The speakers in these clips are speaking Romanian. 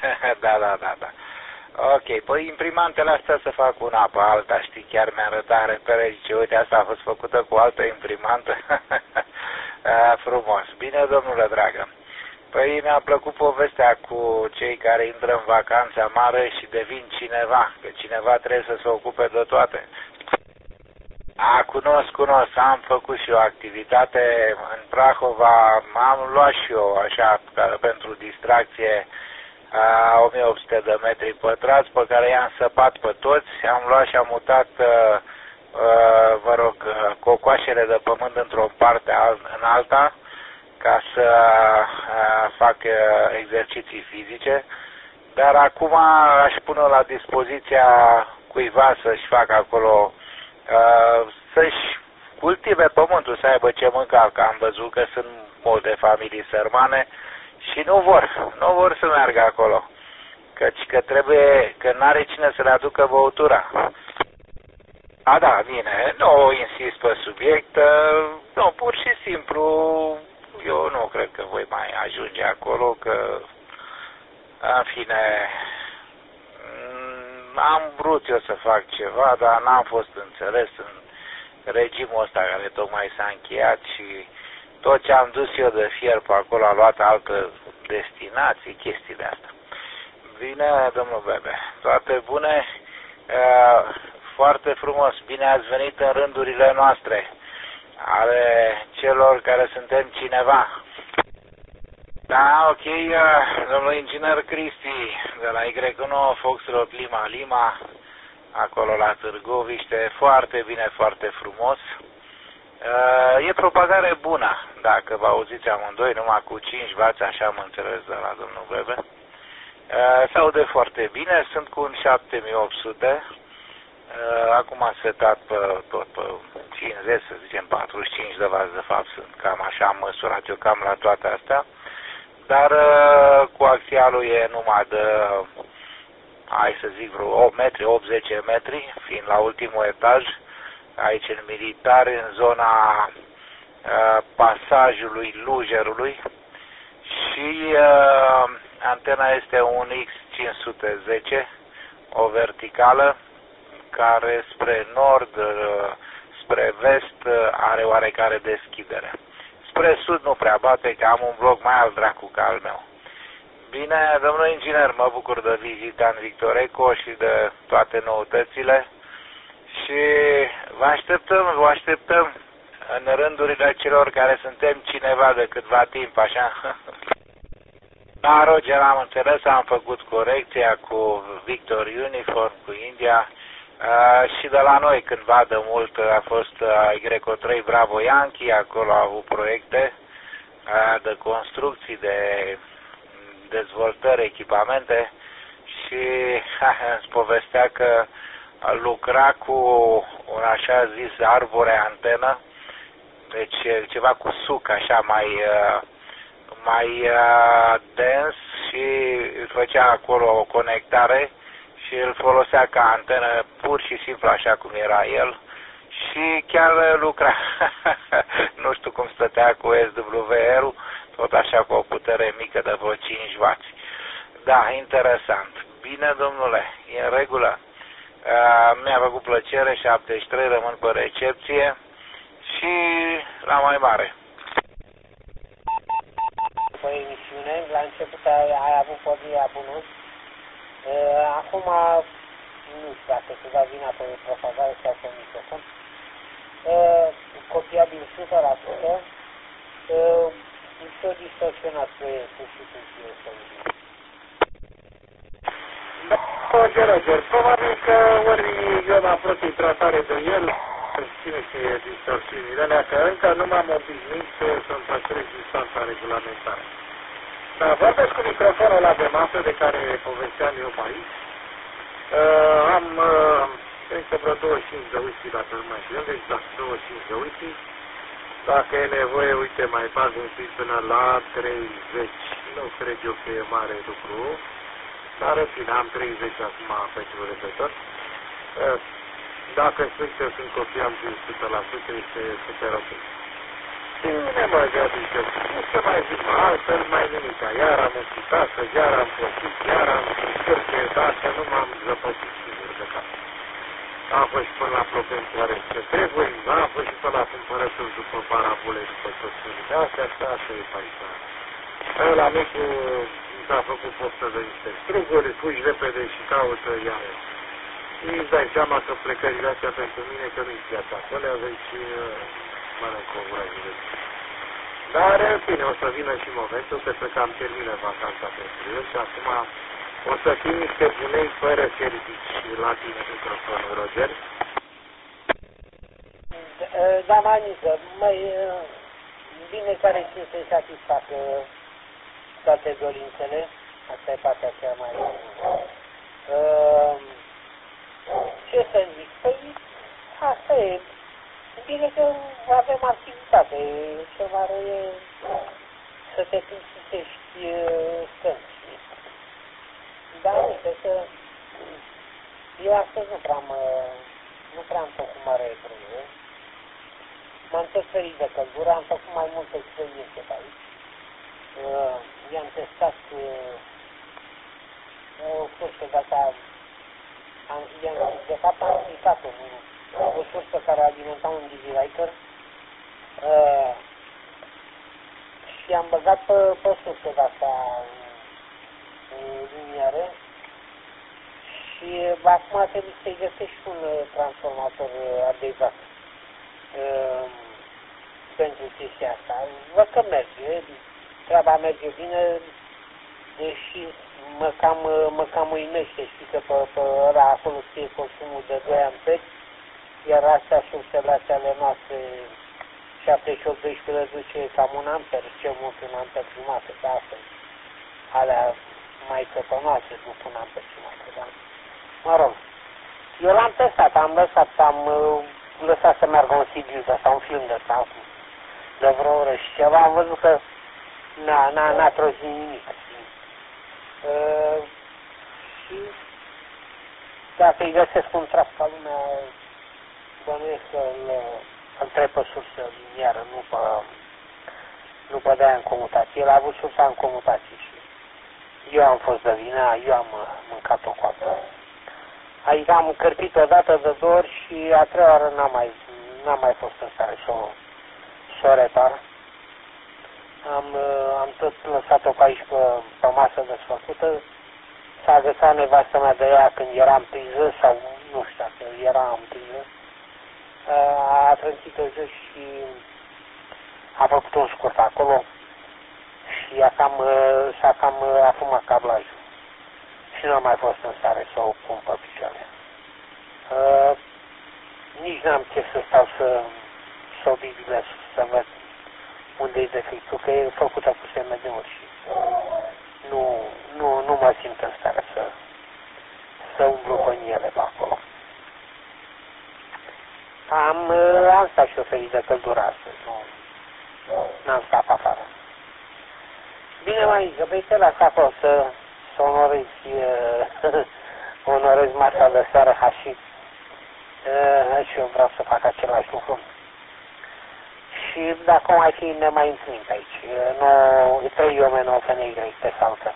Da, da, da, da. Ok, păi imprimantele astea se fac cu apă, alta, știi, chiar mi-a arătat în repere, zice, uite, asta a fost făcută cu altă imprimantă. Frumos. Bine, domnule dragă. Păi mi-a plăcut povestea cu cei care intră în vacanța mare și devin cineva, că cineva trebuie să se ocupe de toate. Cunosc, am făcut și o activitate în Prahova, am luat și eu așa pentru distracție 1800 de metri pătrați pe care i-am săpat pe toți, am luat și am mutat cocoașele de pământ într-o parte în alta ca să fac exerciții fizice, dar acum aș pune la dispoziția cuiva să-și facă acolo să-și cultive pământul, să aibă ce mânca, că am văzut că sunt multe familii sărmane și nu vor să meargă acolo, că n-are cine să le aducă băutura. Da, bine, nu insist pe subiect, nu, pur și simplu, eu nu cred că voi mai ajunge acolo, că, în fine, am vrut eu să fac ceva, dar n-am fost înțeles în regimul ăsta care tocmai s-a încheiat și tot ce am dus eu de fier pe acolo a luat altă destinație, chestiile astea. Bine, domnul Bebe, toate bune, foarte frumos, bine ați venit în rândurile noastre, ale celor care suntem cineva. Da, ok, domnul inginer Cristi, de la Y9 Foxtrot Lima Lima, acolo la Târgoviște, foarte bine, foarte frumos. E propagare bună, dacă vă auziți amândoi, numai cu 5 W, așa am înțeles de la domnul Bebe. Se aude foarte bine, sunt cu un 7800, acum setat tot pe 50, să zicem 45 de W, de fapt, sunt cam așa, am măsurat eu cam la toate astea, dar coaxialul e numai de, hai să zic, vreo 8 metri, 80 metri, fiind la ultimul etaj, aici în militar, în zona pasajului Lujerului și antena este un X510, o verticală, care spre nord, spre vest are oarecare deschidere. Spre sud nu prea bate, că am un bloc mai alt dracu ca al meu. Bine, domnul inginer, mă bucur de vizita în Victoreco și de toate noutățile și vă așteptăm în rândurile celor care suntem cineva de câtva timp, așa. Da, Roger, am înțeles, am făcut corecția cu Victor Uniform, cu India și de la noi cândva de mult a fost Y3 Bravo Yankee, acolo au avut proiecte de construcții, de dezvoltări, echipamente și îți povestea că lucra cu un așa zis arbore antenă, deci ceva cu suc așa mai dens și făcea acolo o conectare și îl folosea ca antenă pur și simplu așa cum era el și chiar lucra. Nu știu cum stătea cu SWR-ul, tot așa cu o putere mică de vreo 5 W. Da, interesant. Bine, domnule, e în regulă. Mi-a făcut plăcere, 73, rămân pe recepție și la mai mare. După emisiune, la început ai avut pornirea bună. Acum nu știu dacă se da vina pe propagare sau pe microfon. Copiabil 100%, s-a distorsionat pe sfârșitul sănii. Da, Roger, probabil că ori eu m-am făcut tratare de el, ține și distorsiunile alea, că încă nu m-am obișnuit să-mi păstrez distanța regulamentară. Dar vorbesc cu microfonul ăla de masă de care povesteam eu mai aici. Cred că vreo 25 de whisky, dacă nu mai știu, deci 25 de whisky. Dacă e nevoie, uite, mai bag un pic până la 30. Nu cred eu că e mare lucru, dar în fine, am 30 acum pentru repetător. Dacă spui că sunt copiam din 100%, este super ok. Bine, mă, Gabi, nu se mai zic altfel, mai nimica. Iar am închitat, iar am păsit, iar am oare ce trebuie? Am fost și pe la cumpărături după parabole, după tot felul de astea, asta e paisan. Ăla micu s-a făcut poftă de niște struguri, fugi repede și caută iar. Îți dai seama că plecările astea pentru mine că nu-i viața acolo, deci mănânc o gură de zi. Dar, în fine, o să vină și momentul, pentru că am terminat vacanța pentru el și acum o să fie niște bunei fără servici la tine microfonul, Roger. Da, Manică, mai bine care țin să-i satisfacă toate dorințele, asta e partea cea mai ce să zic? Păi, asta e. Bine că avem activitate. Cel mai rău e să te plictisești stând. Dar uite că eu astăzi nu prea am făcut mare brâză. M-am tot ferit de căldură, am făcut mai multe experiențe pe aici. I-am testat o sursă de asta. De fapt am aplicat o sursă care alimenta un DigiWriter și am băgat pe sursă de asta liniară și acum trebuie să-i găsești un transformator adecvat pentru chestia asta. Văd că merge, treaba merge bine, deși mă cam uimește, știi că pe ăla acolo scrie consumul de 2 amperi, iar astea sursele astea ale noastre 78-12 le duce cam 1 amper, cel mult 1 amper jumate, pe asta. Alea mai căpănoase duc 1 amper jumate, da? Mă rog, eu l-am testat, am lăsat să meargă un CD de sau un film de ăsta acum, de vreo oră și ceva, am văzut că n-a trezit nimic. Și dacă îi găsesc un trap ca lumea, bănuiesc că îl trec pe sursă liniară, nu pe de-aia în comutație. El a avut sursa în comutație și eu am fost de vină, eu am mâncat-o coapă. Adică am cărpit o dată de 2 ori și a 3-a oară n-am mai fost în stare să o repar. Am tot lăsat-o pe aici pe masă desfăcută. S-a agățat nevastă mea de ea când era în priză sau nu știu dacă era în priză. A trântit-o jos și a făcut un scurt acolo și s-a cam afumat cablajul. Și nu am mai fost în stare să o pun pe picioare. Nici n-am ce să stau să o bibilesc, să văd unde-i defectul, că e făcută cu SMD-uri și nu mă simt în stare să umblu pe ele pe acolo. Am stat și oferit de căldură astăzi, n-am stat afară. Bine, mai zic, băi, te las acolo să onorezi masa de seară și și eu vreau să fac același lucru. Și dacă mai fi, ne mai întâlnim aici. 3 oameni, 9 FNY pe saltă.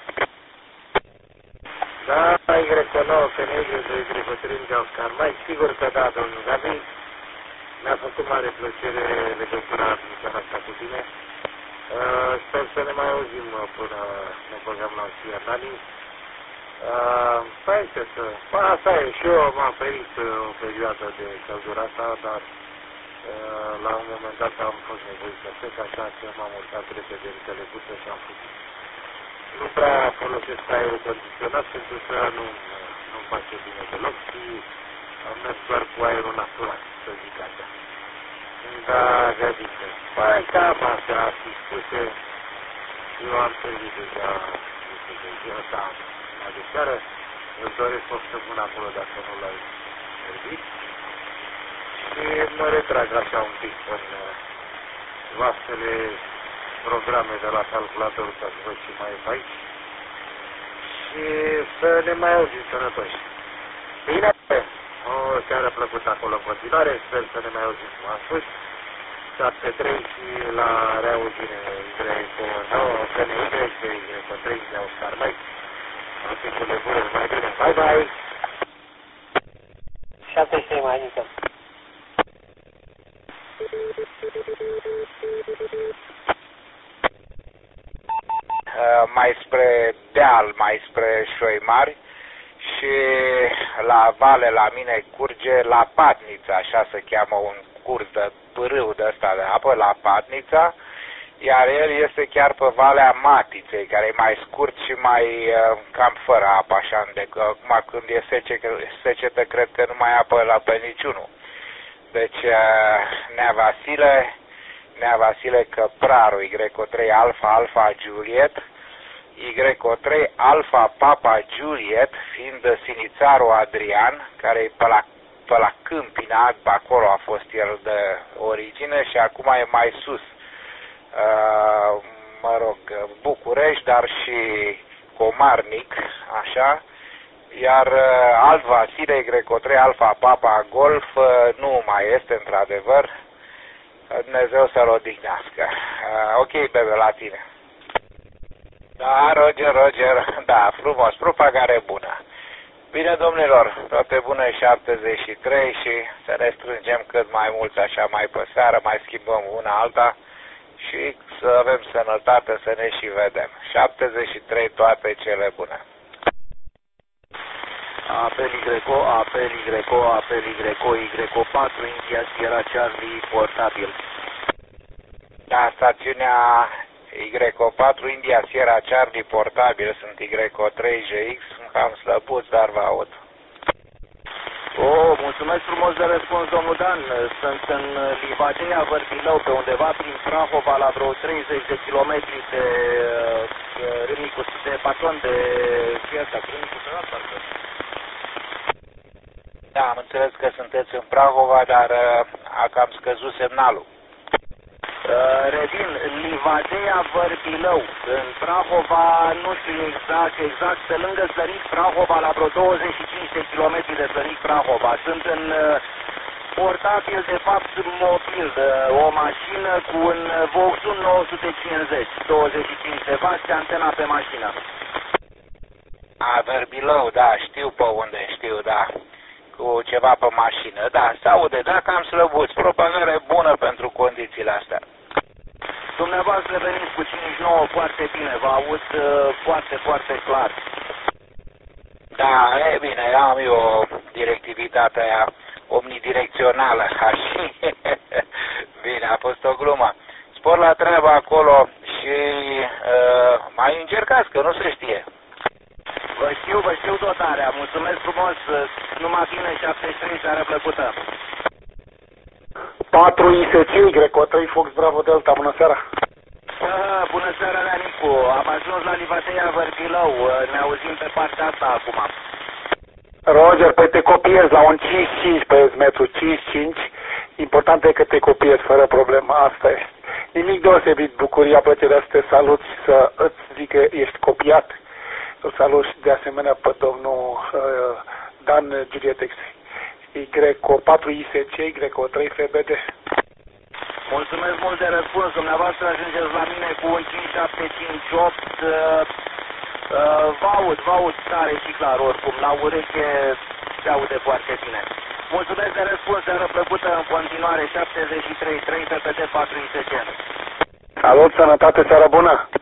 Da, Y9 FNY de Y de Oscar. Mai sigur că da, domnul Gabi. Mi-a făcut mare plăcere legătura din seara asta cu tine. Sper să ne mai auzim până ne băgăm la Sianani. Păi ce să... Asta e, și eu m-am ferit o perioadă de căldura asta, dar la un moment dat am fost nevoit să plec, așa că m-am urcat repede în telebuță și am făcut. Nu prea folosesc aerul condiționat pentru că nu-mi face bine deloc și am mers doar cu aerul natural, să zic așa. Da, gădiță. Păi cam așa ar fi spuse. Eu am servit deja de ziua asta de seară. Îți doresc o săptămână acolo dacă nu l-ai servit. Și mă retrag așa un pic în vastele programe de la calculator ca să văd ce mai e pe aici. Și să ne mai auzim sănătoși. Bine? O seară plăcută acolo în continuare. Sper să ne mai auzim cum am spus. 7-3 și la reauzire Y9 FNY și Y3 de Oscar Mike. Articole bune, mai bine. Bye bye! 7-3 mai mică. mai spre deal, mai spre Șoi Mari și la vale la mine curge la Patnița, așa se cheamă un curs de pârâu de ăsta de apă, la Patnița, iar el este chiar pe Valea Matiței, care e mai scurt și mai cam fără apă, așa, acum când e secetă, cred că nu mai apă pe niciunul. Deci, Nea Vasile Căpraru, Y3 Alfa Alfa Juliet, Y3 Alfa Papa Juliet, fiind Sinițarul Adrian, care e pe la Câmpina Agba, acolo a fost el de origine și acum e mai sus, București, dar și Comarnic, așa, iar alt Vasile, Y3 Alfa Papa Golf, nu mai este într-adevăr. Dumnezeu să-l odihnească. Ok, bebe, la tine. Da, Roger, da, frumos, propagare bună. Bine, domnilor, toate bune 73 și să ne strângem cât mai mulți așa mai pe seară, mai schimbăm una alta și să avem sănătate să ne și vedem. 73, toate cele bune. Apel Y4 India Sierra Charlie portabil. Da, stațiunea Y4 India Sierra Charlie portabil, sunt Y3GX, sunt cam slăbuț, dar vă aud. Mulțumesc frumos de răspuns, domnul Dan. Sunt în Livadeia, Vârbilău, pe undeva prin Prahova, la vreo 30 de kilometri de Râmnicu, de Baton, de Fiesta, Râmnicu Sărat, Da, am înțeles că sunteți în Prahova, dar a cam scăzut semnalul. Revin, Livadeia, Vârbilău, în Prahova, nu știu exact, pe lângă Zăric, Prahova, la vreo 25 de kilometri de Zăric, Prahova. Sunt în portabil, de fapt mobil, o mașină cu un Vauxhall 950, 25 de vați, antena pe mașină. Vârbilău, da, știu pe unde, știu, da. Cu ceva pe mașină, da, se aude, da, cam slăbuț, propagare bună pentru condițiile astea. Dumneavoastră veniți cu 5-9 foarte bine, vă aud foarte clar. Da, e bine, am eu directivitatea aia omnidirecțională, așa. Bine, a fost o glumă. Spor la treabă acolo și mai încercați, că nu se știe. Vă știu dotarea, mulțumesc frumos, numai bine, 73, seară plăcută. 4 ISC, Y3 Fox Bravo Delta, bună seara. Bună seara, Leanicu, am ajuns la Livadeia, Vârbilău, ne auzim pe partea asta acum. Roger, păi te copiezi la un 5-5 pe metru, 5-5, important e că te copiezi fără problemă, asta e. Nimic deosebit, bucuria, plăcerea să te salut și să îți zic că ești copiat. Îl salut de asemenea pe domnul Dan Giulietex, Y4 ISC, Y3 FBD. Mulțumesc mult de răspuns, dumneavoastră ajungeți la mine cu un 5758, vă aud tare și clar oricum, la ureche se aude foarte bine. Mulțumesc de răspuns, seară plăcută în continuare, 73, 3 FBD, 4 ISC. Salut, sănătate, seară bună!